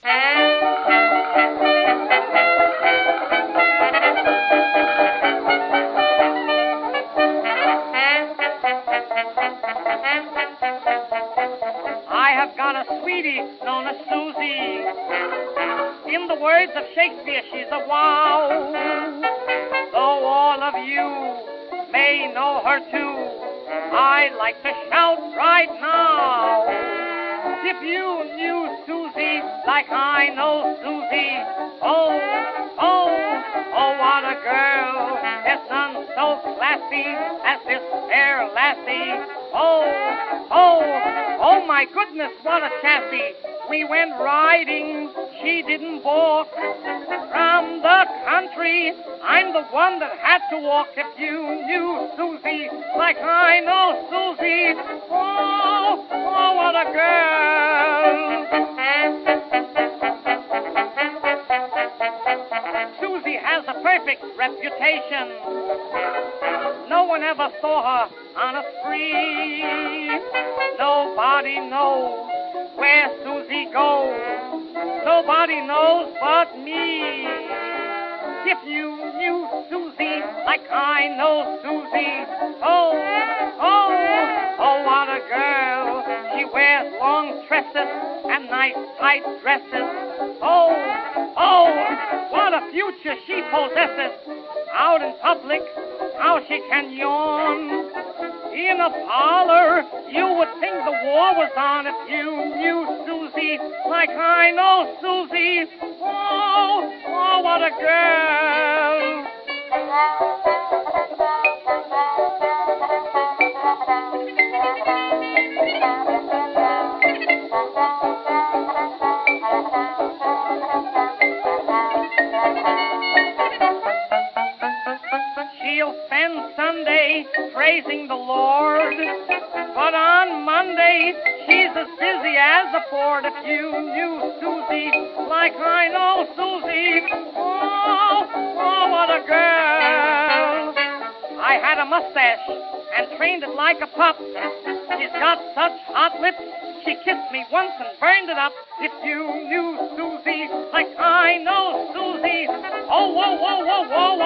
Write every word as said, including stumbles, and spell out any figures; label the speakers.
Speaker 1: I have got a sweetie known as Susie. In the words of Shakespeare, she's a wow. Though all of you may know her too, I'd like to shout right now. If you knew Susie like I know Susie, oh, oh, oh, what a girl. There's none so classy as this fair lassie. Oh, oh, oh, my goodness, what a chassis. We went riding, she didn't balk. From the country, I'm the one that had to walk. If you knew Susie like I know Susie, oh, oh, what a girl. Susie has a perfect reputation. No one ever saw her on a spree. Nobody knows where Susie goes. Nobody knows but me. If you knew Susie like I know Susie, oh, oh, oh, what a girl. She wears long tresses and nice tight dresses. Oh, oh, what a future she possesses. Out in public, how she can yawn. In a parlor, you would think the war was on if you knew Susie like I know Susie. Oh, oh, what a girl. She'll spend Sunday praising the Lord, but on Monday she's as busy as a Ford. If you knew Susie like I know Susie, oh, oh, what a girl. I had a mustache and trained it like a pup. She's got such hot lips, she kissed me once and burned it up. If you knew Susie like I know Susie, oh, whoa, whoa, whoa, whoa,